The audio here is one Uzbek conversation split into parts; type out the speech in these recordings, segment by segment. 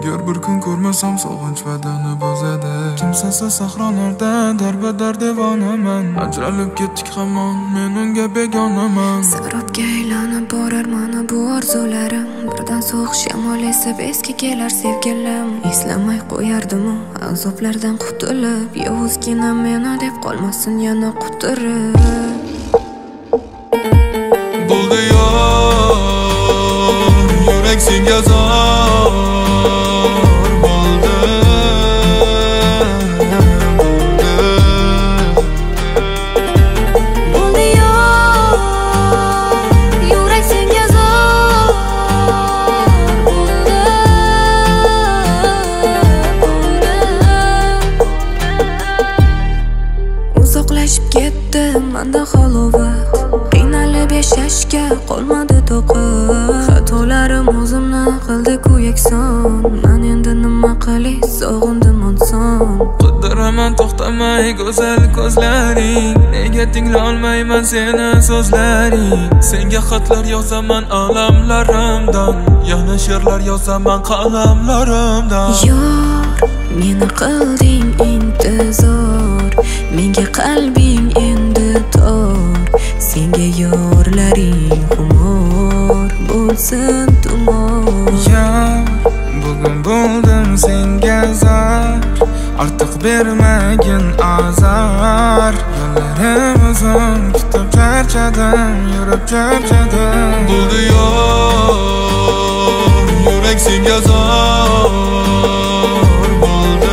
Agar bir kun ko'rmasam sog'inch va'dani bozadi. Kimsasiz sahrolarda darbadar devonaman. Ajralib ketdik hamon, men unga begonaman. Sakrobga aylanib borar mana bu orzularim. Birdan so'q shamol esib eski kelar sevgilim. Eslamay qo'yardim u azoblardan qutulib. Yovuzgina meni deb qolmasin yana quturib. Bo'ldi yor, yurak senga zor bo'ldi. Bo'ldi yor, yurak senga zor bo'ldi. Uzoqlashib ketdi mendan halovat. Qiynalib yashashga qolmadi to'qat. Xatolarim o'zimni qildi-ku yakson. Men endi nima qilay sog'indim onson. Qidiraman to'xtamay go'zal ko'zlaring. Nega tinglolmayman seni so'zlaring. Senga xatlar yozaman alamlarimdan. Yana she'rlar yozaman qalamlarimdan. Yor, meni qilding intizor. Menga qalbing endi tor. Senga yorlaring xumor bo'lsin tumor. Yor, bugun bo'ldim senga zor. Ortiq bermagin azor. Yo'llarim uzun, kutib charchadim, yurib charchadim. Bo'ldi yor, yurak senga zor bo'ldi.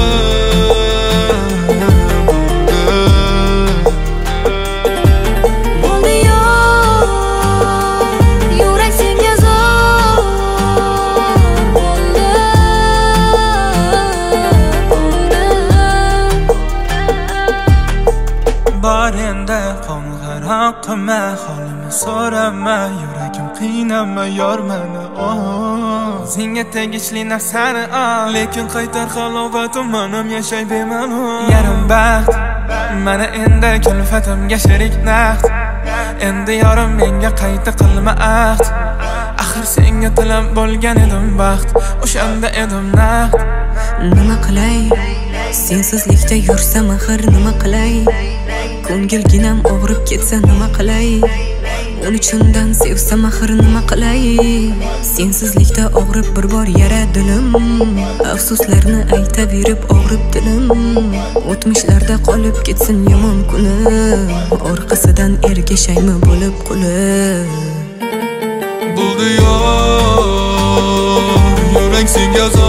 Bo'ldi yor, yurak senga zor bo'ldi. Bor endi qo'ng'iroq qilma, holimni so'rama, yuragim qiynama yor meni. Senga tegishli narsani ol, lekin qaytar halovatim menim yashay bemalol. Yarim baxt mana endi kulfatimga sherik naqd. Endi yorim menga qayta qilma ahd. Axir senga tilab bo'lgan edim baxt, o'shanda edim naqd. Nima qilay? Sensizlikda yursam axir nima qilay? Ko'ngilginam og'rib ketsa nima qilay? Uni chindan sevsam axir nima qilay? Sensizlikda og'rib bir bor yara dilim. Afsuslarni aytaverib og'rib dilim. O'tmishlarda qolib ketsin yomon kunim. Orqasidan ergashaymi bo'lib qulib. Bo'ldi yor, yurak senga zor